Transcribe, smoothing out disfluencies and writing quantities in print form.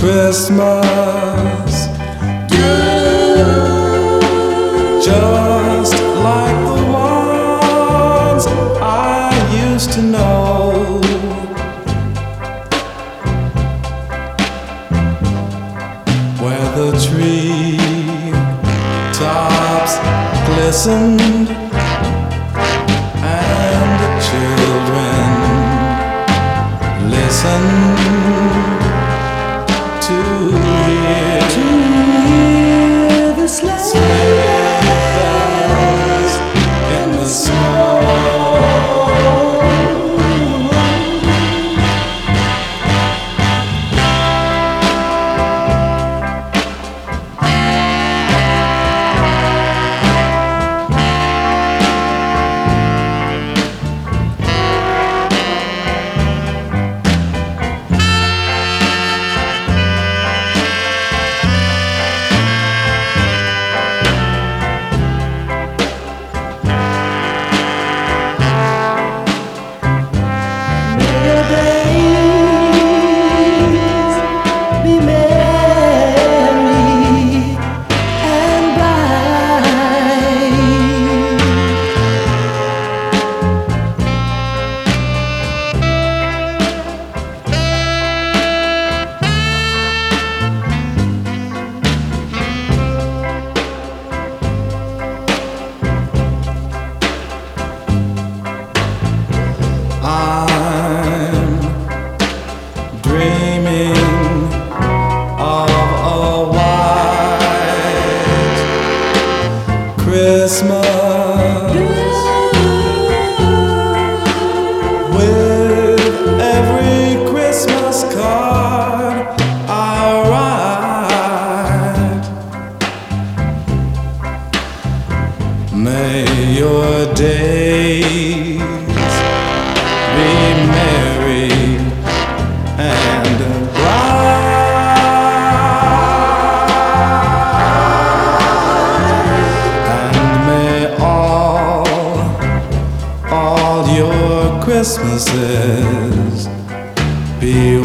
Christmas, just like the ones I used to know, where the tree tops glistened and the children listened to hear the sleigh bells in the snow. I'm dreaming of a white Christmas, with every Christmas card I write. May your days be merry and bright, and may all your Christmases be